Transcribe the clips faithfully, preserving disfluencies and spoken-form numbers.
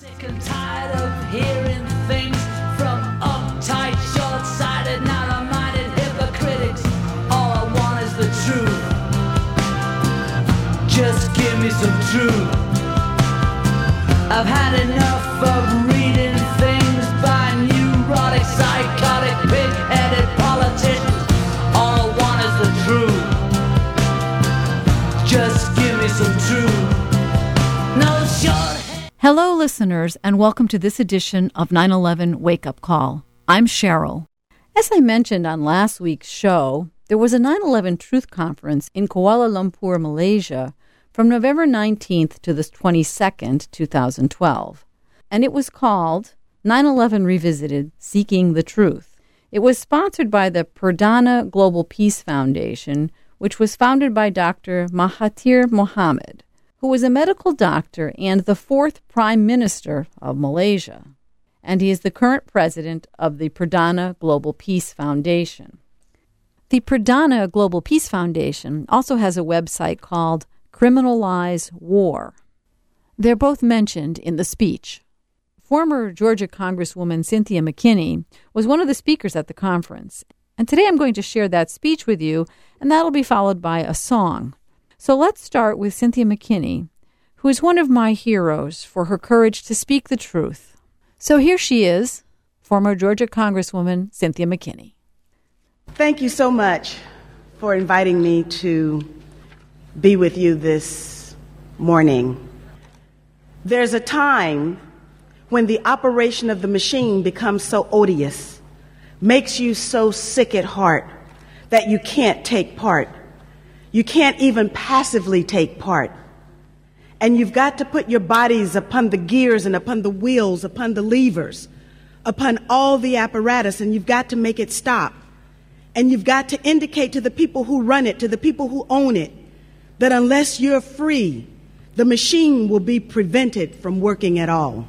Sick and tired of hearing things from uptight, short-sighted, narrow-minded hypocrites. All I want is the truth. Just give me some truth. I've had enough of reading things by neurotic, psychotic, pig-headed politicians. All I want is the truth. Just give me some truth. No short. Hello, listeners, and welcome to this edition of nine eleven Wake Up Call. I'm Cheryl. As I mentioned on last week's show, there was a nine eleven Truth Conference in Kuala Lumpur, Malaysia, from November nineteenth to the twenty-second, twenty twelve. And it was called nine eleven Revisited, Seeking the Truth. It was sponsored by the Perdana Global Peace Foundation, which was founded by Doctor Mahathir Mohamad, who was a medical doctor and the fourth Prime Minister of Malaysia. And he is the current president of the Perdana Global Peace Foundation. The Perdana Global Peace Foundation also has a website called Criminalize War. They're both mentioned in the speech. Former Georgia Congresswoman Cynthia McKinney was one of the speakers at the conference. And today I'm going to share that speech with you, and that'll be followed by a song. So let's start with Cynthia McKinney, who is one of my heroes for her courage to speak the truth. So here she is, former Georgia Congresswoman Cynthia McKinney. Thank you so much for inviting me to be with you this morning. There's a time when the operation of the machine becomes so odious, makes you so sick at heart that you can't take part. You can't even passively take part. And you've got to put your bodies upon the gears and upon the wheels, upon the levers, upon all the apparatus, and you've got to make it stop. And you've got to indicate to the people who run it, to the people who own it, that unless you're free, the machine will be prevented from working at all.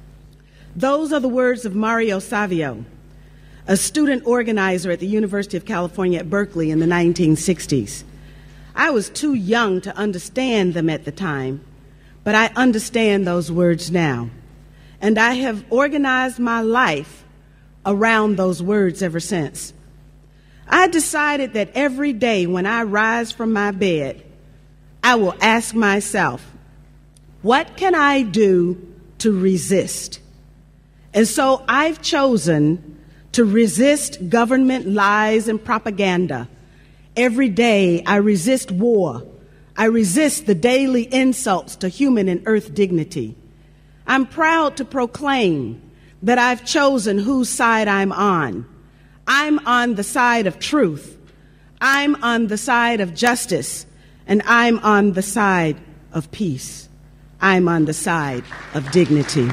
Those are the words of Mario Savio, a student organizer at the University of California at Berkeley in the nineteen sixties. I was too young to understand them at the time, but I understand those words now. And I have organized my life around those words ever since. I decided that every day when I rise from my bed, I will ask myself, what can I do to resist? And so I've chosen to resist government lies and propaganda. Every day I resist war. I resist the daily insults to human and earth dignity. I'm proud to proclaim that I've chosen whose side I'm on. I'm on the side of truth. I'm on the side of justice. And I'm on the side of peace. I'm on the side of dignity.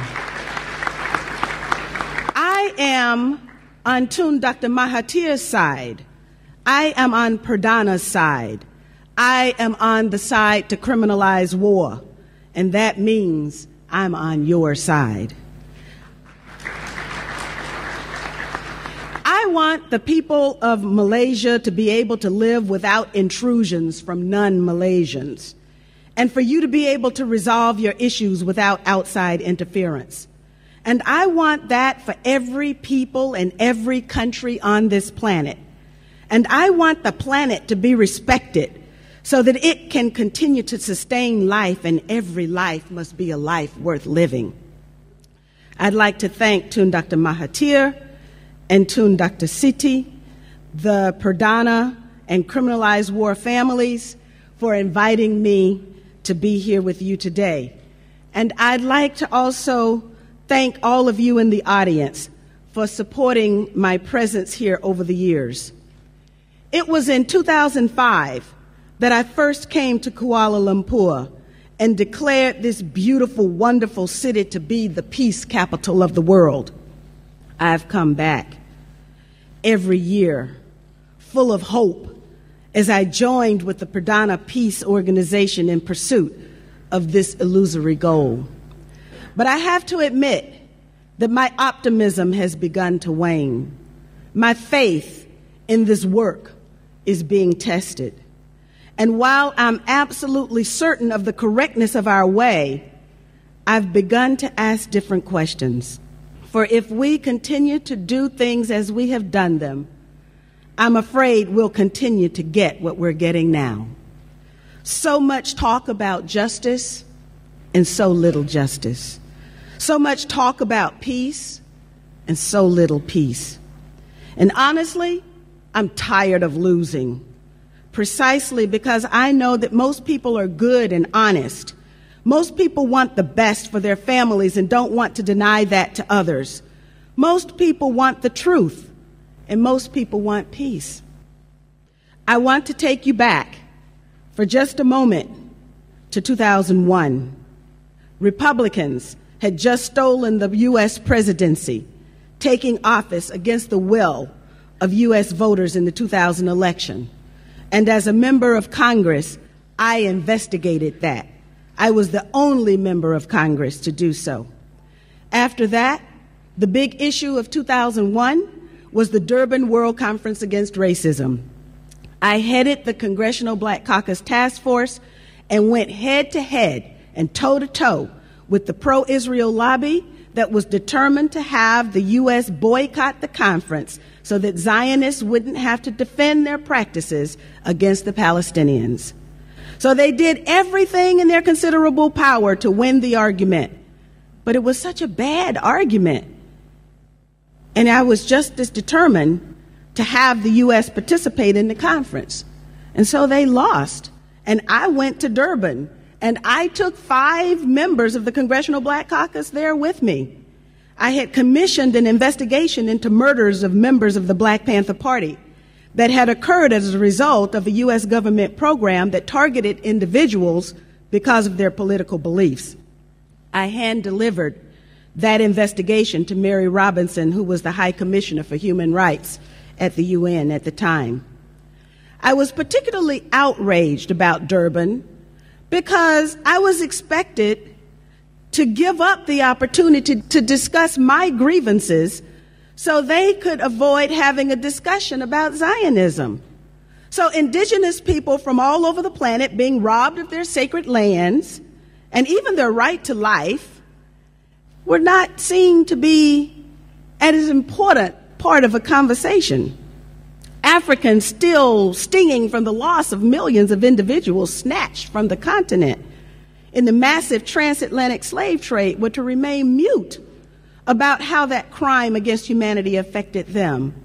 I am on Tun Doctor Mahathir's side. I am on Perdana's side. I am on the side to criminalize war. And that means I'm on your side. I want the people of Malaysia to be able to live without intrusions from non-Malaysians, and for you to be able to resolve your issues without outside interference. And I want that for every people in every country on this planet. And I want the planet to be respected so that it can continue to sustain life, and every life must be a life worth living. I'd like to thank Tun Doctor Mahathir and Tun Doctor Siti, the Perdana and Criminalized War families, for inviting me to be here with you today. And I'd like to also thank all of you in the audience for supporting my presence here over the years. It was in two thousand five that I first came to Kuala Lumpur and declared this beautiful, wonderful city to be the peace capital of the world. I've come back every year full of hope as I joined with the Perdana Peace Organization in pursuit of this illusory goal. But I have to admit that my optimism has begun to wane. My faith in this work is being tested. And while I'm absolutely certain of the correctness of our way, I've begun to ask different questions. For if we continue to do things as we have done them, I'm afraid we'll continue to get what we're getting now. So much talk about justice and so little justice. So much talk about peace and so little peace. And honestly, I'm tired of losing, precisely because I know that most people are good and honest. Most people want the best for their families and don't want to deny that to others. Most people want the truth, and most people want peace. I want to take you back for just a moment to two thousand one. Republicans had just stolen the U S presidency, taking office against the will of U S voters in the two thousand election. And as a member of Congress, I investigated that. I was the only member of Congress to do so. After that, the big issue of two thousand one was the Durban World Conference Against Racism. I headed the Congressional Black Caucus Task Force and went head-to-head and toe-to-toe with the pro-Israel lobby that was determined to have the U S boycott the conference so that Zionists wouldn't have to defend their practices against the Palestinians. So they did everything in their considerable power to win the argument. But it was such a bad argument. And I was just as determined to have the U S participate in the conference. And so they lost. And I went to Durban, and I took five members of the Congressional Black Caucus there with me. I had commissioned an investigation into murders of members of the Black Panther Party that had occurred as a result of a U S government program that targeted individuals because of their political beliefs. I hand-delivered that investigation to Mary Robinson, who was the High Commissioner for Human Rights at the U N at the time. I was particularly outraged about Durban because I was expected to give up the opportunity to discuss my grievances so they could avoid having a discussion about Zionism. So indigenous people from all over the planet being robbed of their sacred lands and even their right to life were not seen to be as important part of a conversation. Africans still stinging from the loss of millions of individuals snatched from the continent in the massive transatlantic slave trade were to remain mute about how that crime against humanity affected them.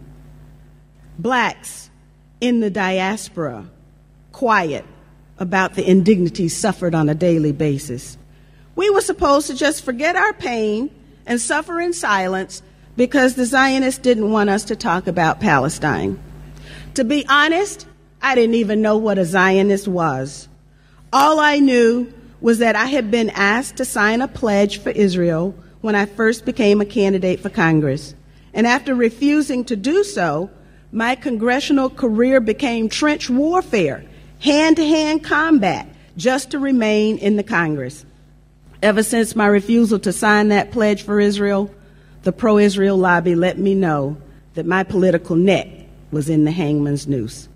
Blacks in the diaspora, quiet about the indignities suffered on a daily basis. We were supposed to just forget our pain and suffer in silence because the Zionists didn't want us to talk about Palestine. To be honest, I didn't even know what a Zionist was. All I knew was that I had been asked to sign a pledge for Israel when I first became a candidate for Congress. And after refusing to do so, my congressional career became trench warfare, hand-to-hand combat, just to remain in the Congress. Ever since my refusal to sign that pledge for Israel, the pro-Israel lobby let me know that my political neck was in the hangman's noose.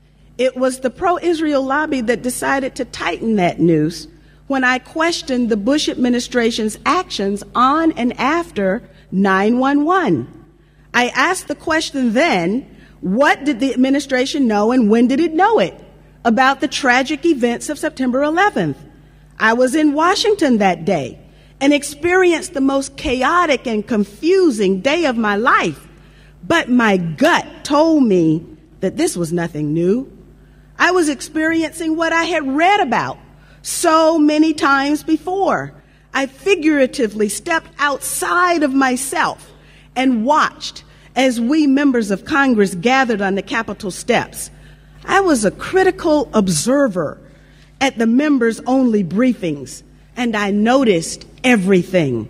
It was the pro-Israel lobby that decided to tighten that noose when I questioned the Bush administration's actions on and after nine one one. I asked the question then, what did the administration know and when did it know it about the tragic events of September eleventh? I was in Washington that day and experienced the most chaotic and confusing day of my life. But my gut told me that this was nothing new. I was experiencing what I had read about so many times before. I figuratively stepped outside of myself and watched as we members of Congress gathered on the Capitol steps. I was a critical observer at the members-only briefings, and I noticed everything.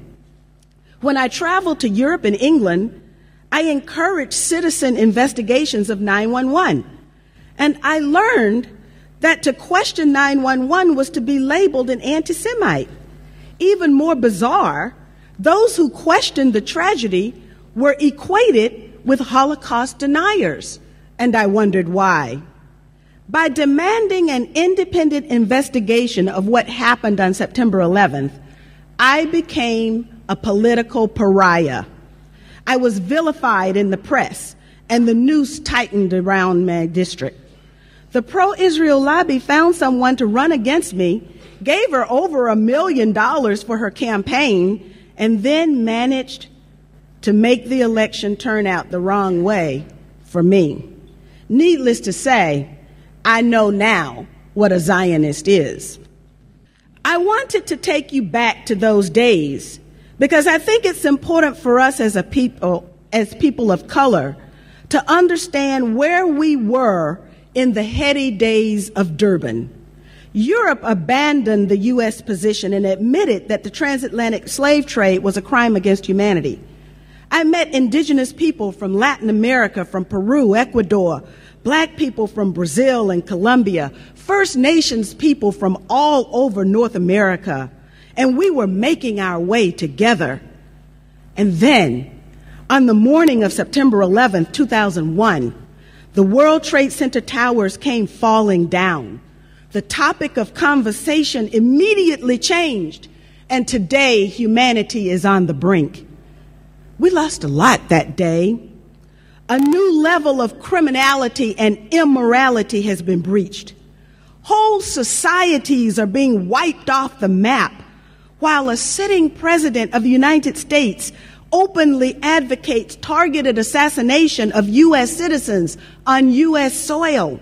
When I traveled to Europe and England, I encouraged citizen investigations of nine one one, and I learned that to question nine one one was to be labeled an anti-Semite. Even more bizarre, those who questioned the tragedy were equated with Holocaust deniers, and I wondered why. By demanding an independent investigation of what happened on September eleventh, I became a political pariah. I was vilified in the press, and the noose tightened around my district. The pro-Israel lobby found someone to run against me, gave her over a million dollars for her campaign, and then managed to make the election turn out the wrong way for me. Needless to say, I know now what a Zionist is. I wanted to take you back to those days because I think it's important for us as a people, as people of color, to understand where we were in the heady days of Durban. Europe abandoned the U S position and admitted that the transatlantic slave trade was a crime against humanity. I met indigenous people from Latin America, from Peru, Ecuador, Black people from Brazil and Colombia, First Nations people from all over North America, and we were making our way together. And then, on the morning of September eleventh, two thousand one, the World Trade Center towers came falling down. The topic of conversation immediately changed, and today humanity is on the brink. We lost a lot that day. A new level of criminality and immorality has been breached. Whole societies are being wiped off the map, while a sitting president of the United States openly advocates targeted assassination of U S citizens on U S soil.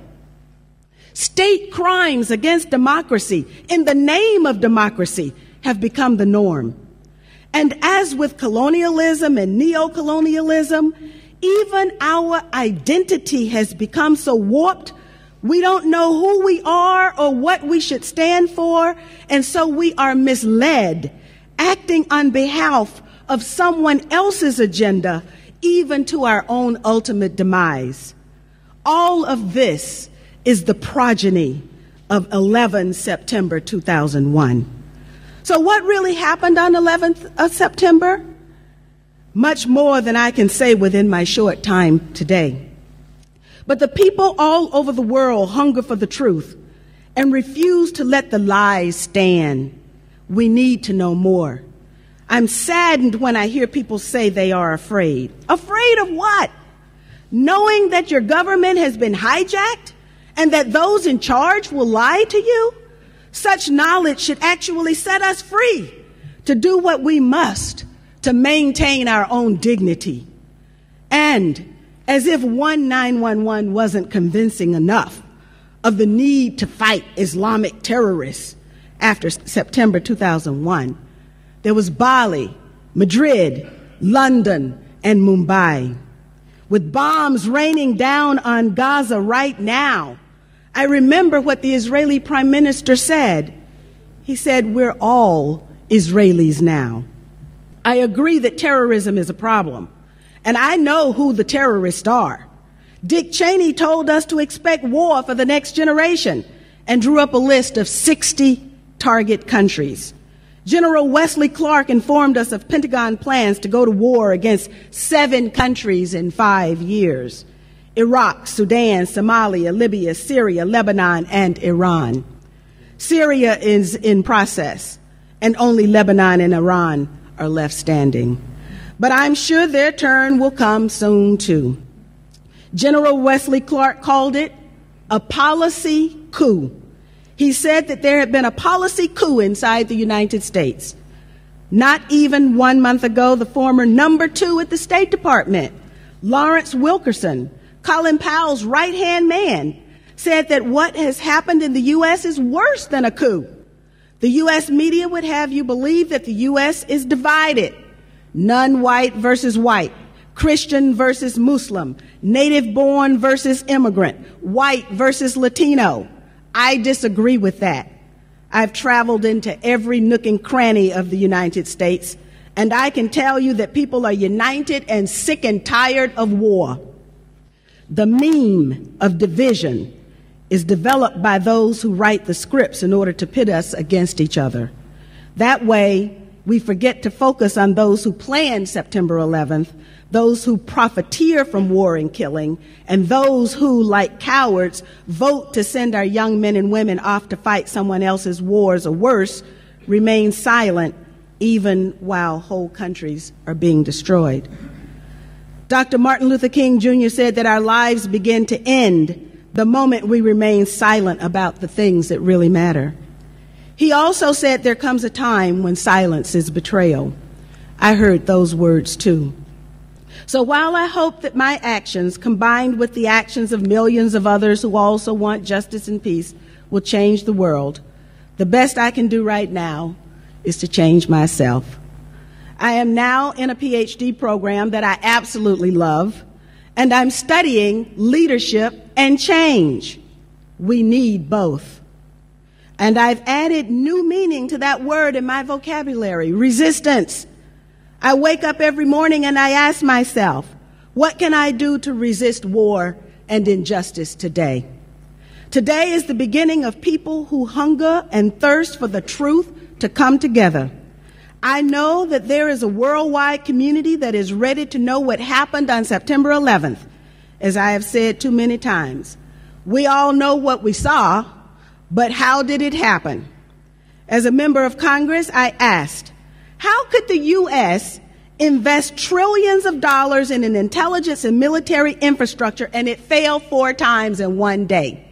State crimes against democracy in the name of democracy have become the norm. And as with colonialism and neocolonialism, even our identity has become so warped, we don't know who we are or what we should stand for, and so we are misled, acting on behalf of someone else's agenda, even to our own ultimate demise. All of this is the progeny of eleven September two thousand one. So what really happened on eleventh of September? Much more than I can say within my short time today. But the people all over the world hunger for the truth and refuse to let the lies stand. We need to know more. I'm saddened when I hear people say they are afraid. Afraid of what? Knowing that your government has been hijacked and that those in charge will lie to you? Such knowledge should actually set us free to do what we must to maintain our own dignity. And as if one nine one one wasn't convincing enough of the need to fight Islamic terrorists after September two thousand one, there was Bali, Madrid, London, and Mumbai. With bombs raining down on Gaza right now, I remember what the Israeli Prime Minister said. He said, "We're all Israelis now." I agree that terrorism is a problem, and I know who the terrorists are. Dick Cheney told us to expect war for the next generation and drew up a list of sixty target countries. General Wesley Clark informed us of Pentagon plans to go to war against seven countries in five years: Iraq, Sudan, Somalia, Libya, Syria, Lebanon, and Iran. Syria is in process, and only Lebanon and Iran are left standing. But I'm sure their turn will come soon, too. General Wesley Clark called it a policy coup. He said that there had been a policy coup inside the United States. Not even one month ago, the former number two at the State Department, Lawrence Wilkerson, Colin Powell's right-hand man, said that what has happened in the U S is worse than a coup. The U S media would have you believe that the U S is divided. Non-white versus white, Christian versus Muslim, native-born versus immigrant, white versus Latino. I disagree with that. I've traveled into every nook and cranny of the United States, and I can tell you that people are united and sick and tired of war. The meme of division is developed by those who write the scripts in order to pit us against each other. That way, we forget to focus on those who planned September eleventh, those who profiteer from war and killing, and those who, like cowards, vote to send our young men and women off to fight someone else's wars, or worse, remain silent even while whole countries are being destroyed. Doctor Martin Luther King Junior said that our lives begin to end the moment we remain silent about the things that really matter. He also said there comes a time when silence is betrayal. I heard those words too. So while I hope that my actions, combined with the actions of millions of others who also want justice and peace, will change the world, the best I can do right now is to change myself. I am now in a P H D program that I absolutely love, and I'm studying leadership and change. We need both. And I've added new meaning to that word in my vocabulary, resistance. I wake up every morning and I ask myself, what can I do to resist war and injustice today? Today is the beginning of people who hunger and thirst for the truth to come together. I know that there is a worldwide community that is ready to know what happened on September eleventh. As I have said too many times, we all know what we saw, but how did it happen? As a member of Congress, I asked, how could the U S invest trillions of dollars in an intelligence and military infrastructure and it failed four times in one day?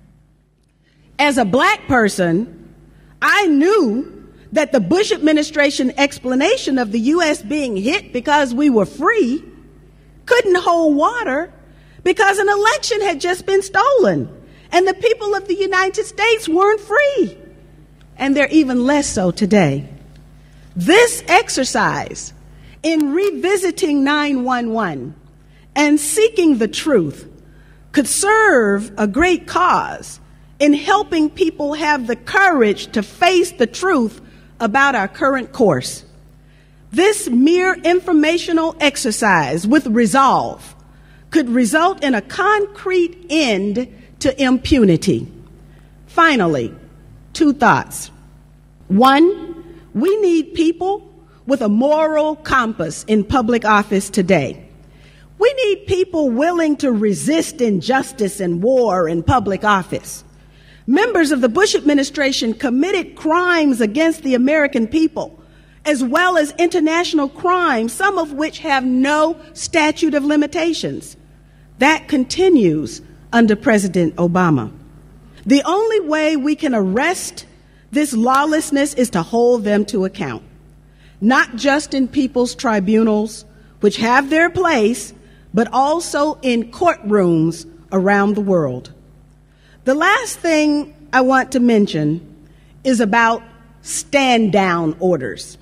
As a black person, I knew that the Bush administration explanation of the U S being hit because we were free couldn't hold water because an election had just been stolen and the people of the United States weren't free. And they're even less so today. This exercise in revisiting nine one one and seeking the truth could serve a great cause in helping people have the courage to face the truth about our current course. This mere informational exercise with resolve could result in a concrete end to impunity. Finally, two thoughts. One, we need people with a moral compass in public office today. We need people willing to resist injustice and war in public office. Members of the Bush administration committed crimes against the American people, as well as international crimes, some of which have no statute of limitations. That continues under President Obama. The only way we can arrest this lawlessness is to hold them to account, not just in people's tribunals, which have their place, but also in courtrooms around the world. The last thing I want to mention is about stand-down orders.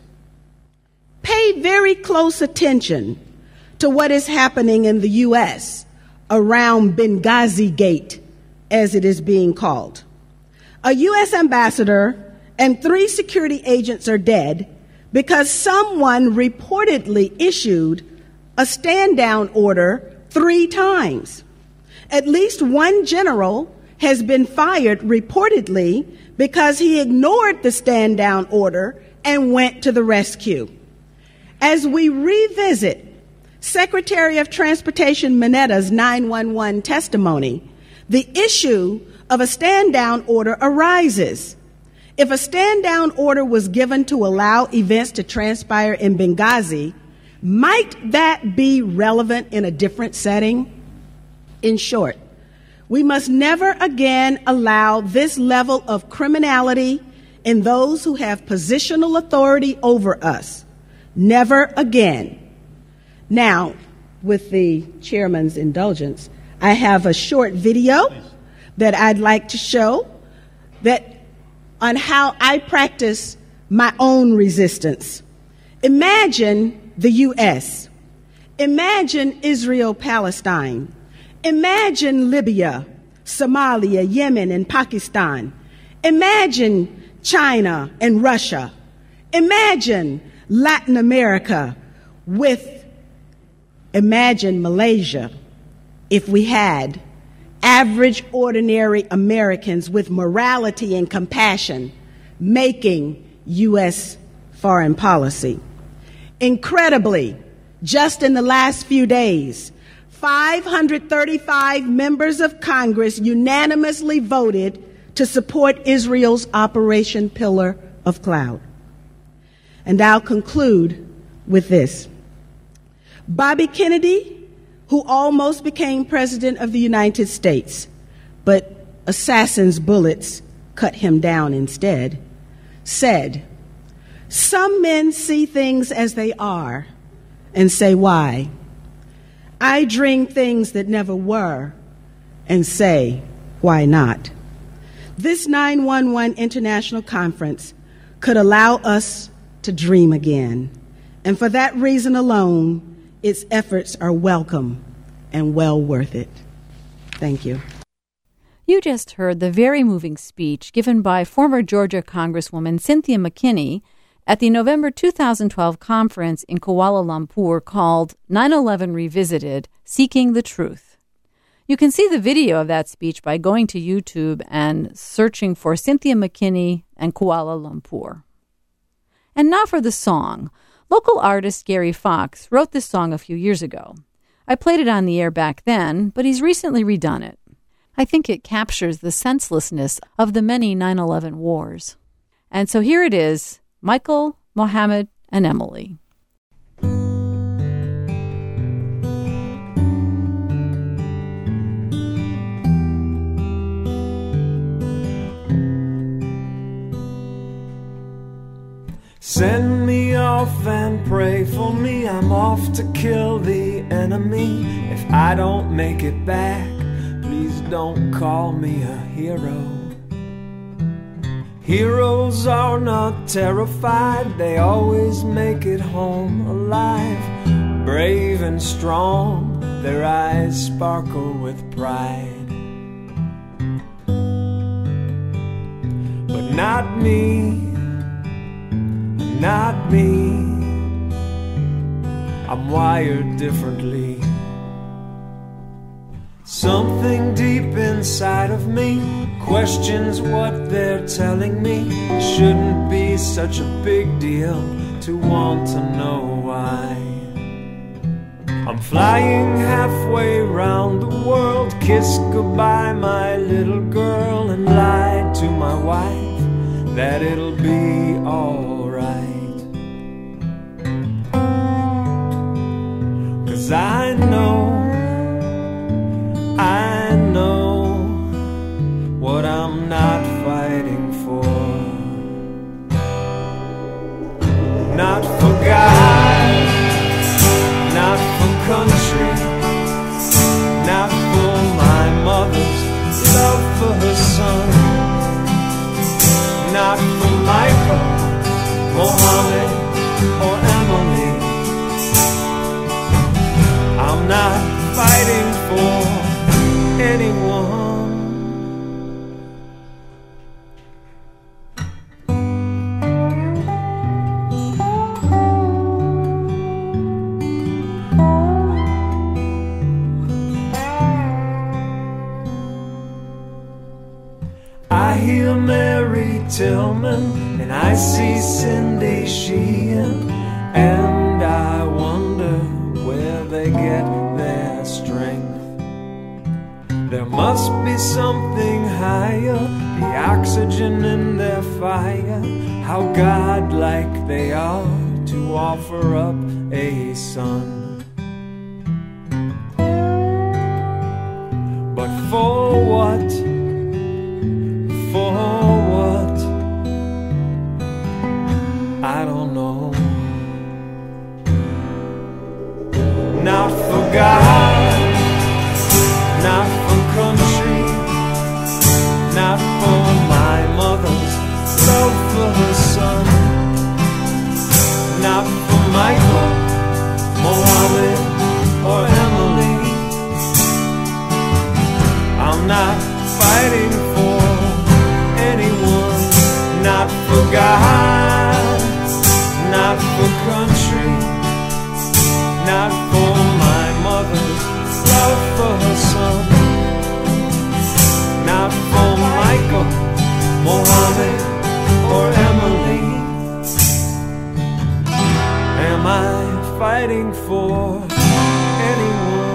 Pay very close attention to what is happening in the U S around Benghazi Gate, as it is being called. A U S ambassador and three security agents are dead because someone reportedly issued a stand-down order three times. At least one general has been fired reportedly because he ignored the stand-down order and went to the rescue. As we revisit Secretary of Transportation Minetta's nine one one testimony, the issue of a stand-down order arises. If a stand-down order was given to allow events to transpire in Benghazi, might that be relevant in a different setting? In short, we must never again allow this level of criminality in those who have positional authority over us. Never again. Now, with the chairman's indulgence, I have a short video that I'd like to show that on how I practice my own resistance. Imagine the U S. Imagine Israel-Palestine. Imagine Libya, Somalia, Yemen, and Pakistan. Imagine China and Russia. Imagine Latin America with, imagine Malaysia, if we had average, ordinary Americans with morality and compassion making U S foreign policy. Incredibly, just in the last few days, five hundred thirty-five members of Congress unanimously voted to support Israel's Operation Pillar of Cloud. And I'll conclude with this. Bobby Kennedy, who almost became President of the United States, but assassin's bullets cut him down instead, said, "Some men see things as they are and say, why? I dream things that never were and say, why not?" This nine one one International Conference could allow us to dream again. And for that reason alone, its efforts are welcome and well worth it. Thank you. You just heard the very moving speech given by former Georgia Congresswoman Cynthia McKinney at the November two thousand twelve conference in Kuala Lumpur called nine eleven Revisited, Seeking the Truth. You can see the video of that speech by going to YouTube and searching for Cynthia McKinney and Kuala Lumpur. And now for the song. Local artist Gary Fox wrote this song a few years ago. I played it on the air back then, but he's recently redone it. I think it captures the senselessness of the many nine eleven wars. And so here it is, Michael, Mohammed, and Emily. Send me off and pray for me. I'm off to kill the enemy. If I don't make it back, please don't call me a hero. Heroes are not terrified, they always make it home alive. Brave and strong, their eyes sparkle with pride. But not me, not me. I'm wired differently. Something deep inside of me questions what they're telling me. It shouldn't be such a big deal to want to know why. I'm flying halfway round the world, kiss goodbye my little girl, and lied to my wife that it'll be alright. 'Cause I know, I know what I'm not fighting for. Not for God, not for country, not for my mother's love for her son, not for Michael, Mohammed, or Emily. I'm not fighting for anyone. I hear Mary Tillman and I see Cindy Sheehan, and I wonder where they get their strength. There must be something higher, the oxygen in their fire. How godlike they are to offer up a son. But for what? For what? I don't know. Not for God, not for country, not for my mother's love for her son, not for Michael, Mohammed, or Emily. I'm not fighting for anyone, not for God, not for country, not for my mother's love for her son, not for Michael, Mohammed, or Emily. Am I fighting for anyone?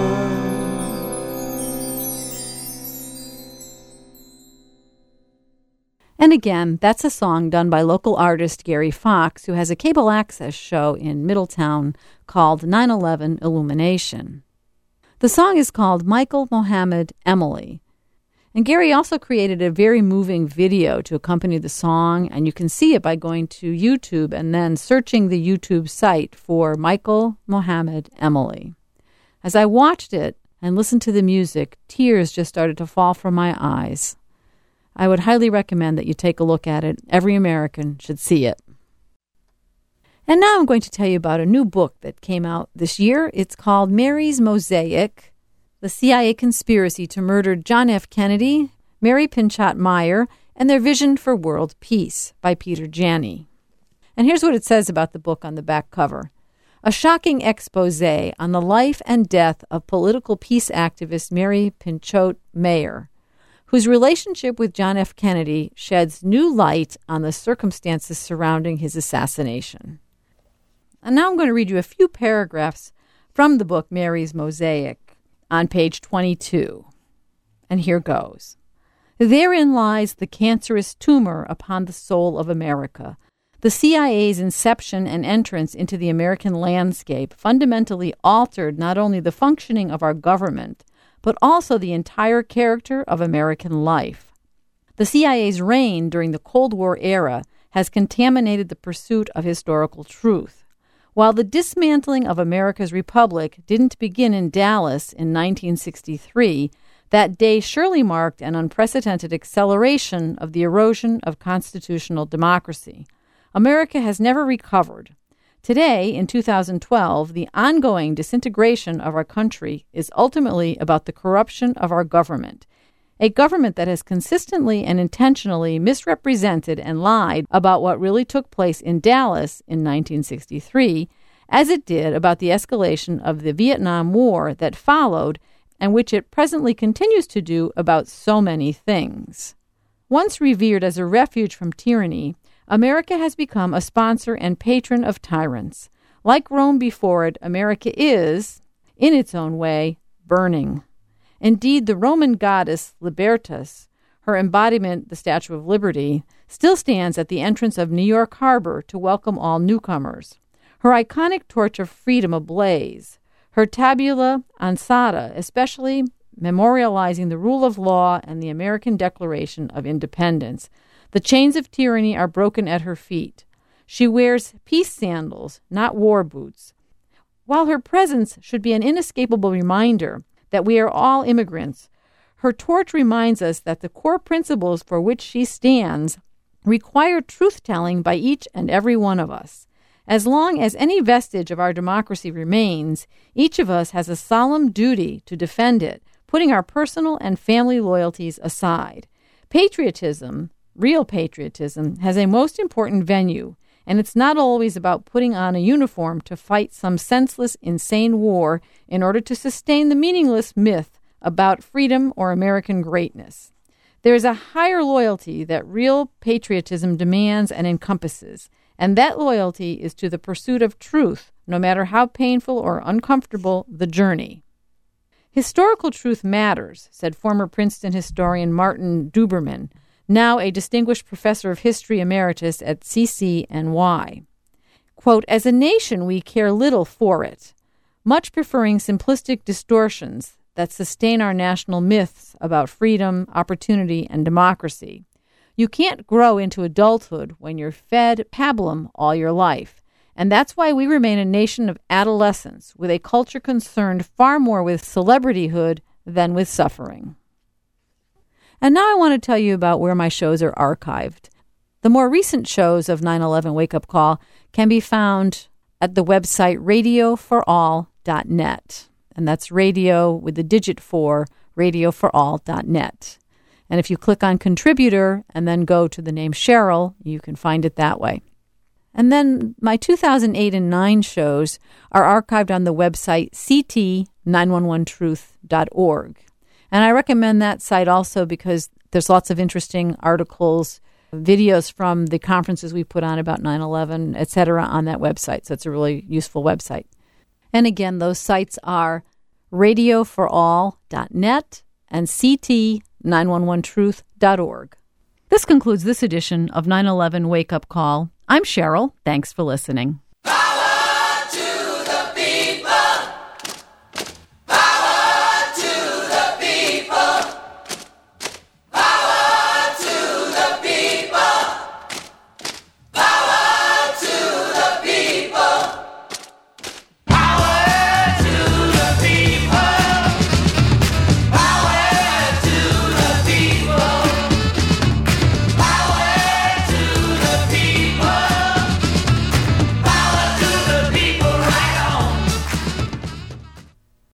And again, that's a song done by local artist Gary Fox, who has a cable access show in Middletown called nine eleven Illumination. The song is called Michael Mohammed Emily. And Gary also created a very moving video to accompany the song, and you can see it by going to YouTube and then searching the YouTube site for Michael Mohammed Emily. As I watched it and listened to the music, tears just started to fall from my eyes. I would highly recommend that you take a look at it. Every American should see it. And now I'm going to tell you about a new book that came out this year. It's called Mary's Mosaic, The C I A Conspiracy to Murder John F. Kennedy, Mary Pinchot Meyer, and Their Vision for World Peace by Peter Janney. And here's what it says about the book on the back cover. A shocking expose on the life and death of political peace activist Mary Pinchot Meyer, whose relationship with John F. Kennedy sheds new light on the circumstances surrounding his assassination. And now I'm going to read you a few paragraphs from the book Mary's Mosaic on page twenty-two. And here goes. Therein lies the cancerous tumor upon the soul of America. The C I A's inception and entrance into the American landscape fundamentally altered not only the functioning of our government, but also the entire character of American life. The C I A's reign during the Cold War era has contaminated the pursuit of historical truth. While the dismantling of America's republic didn't begin in Dallas in nineteen sixty-three, that day surely marked an unprecedented acceleration of the erosion of constitutional democracy. America has never recovered. Today, in two thousand twelve, the ongoing disintegration of our country is ultimately about the corruption of our government, a government that has consistently and intentionally misrepresented and lied about what really took place in Dallas in nineteen sixty-three, as it did about the escalation of the Vietnam War that followed, and which it presently continues to do about so many things. Once revered as a refuge from tyranny, America has become a sponsor and patron of tyrants. Like Rome before it, America is, in its own way, burning. Indeed, the Roman goddess Libertas, her embodiment, the Statue of Liberty, still stands at the entrance of New York Harbor to welcome all newcomers. Her iconic torch of freedom ablaze, her tabula ansata especially memorializing the rule of law and the American Declaration of Independence. The chains of tyranny are broken at her feet. She wears peace sandals, not war boots. While her presence should be an inescapable reminder that we are all immigrants, her torch reminds us that the core principles for which she stands require truth-telling by each and every one of us. As long as any vestige of our democracy remains, each of us has a solemn duty to defend it, putting our personal and family loyalties aside. Patriotism, real patriotism, has a most important venue, and it's not always about putting on a uniform to fight some senseless, insane war in order to sustain the meaningless myth about freedom or American greatness. There is a higher loyalty that real patriotism demands and encompasses, and that loyalty is to the pursuit of truth, no matter how painful or uncomfortable the journey. Historical truth matters, said former Princeton historian Martin Duberman, now a distinguished professor of history emeritus at C C N Y. Quote, as a nation, we care little for it, much preferring simplistic distortions that sustain our national myths about freedom, opportunity, and democracy. You can't grow into adulthood when you're fed pablum all your life. And that's why we remain a nation of adolescents with a culture concerned far more with celebrityhood than with suffering. And now I want to tell you about where my shows are archived. The more recent shows of nine eleven Wake Up Call can be found at the website radio for all dot net. And that's radio with the digit four, radio for all dot net. And if you click on contributor and then go to the name Cheryl, you can find it that way. And then my two thousand eight and nine shows are archived on the website c t nine one one truth dot org. And I recommend that site also because there's lots of interesting articles, videos from the conferences we put on about nine eleven, et cetera, on that website. So it's a really useful website. And again, those sites are radio for all dot net and c t nine one one truth dot org. This concludes this edition of nine eleven Wake Up Call. I'm Cheryl. Thanks for listening.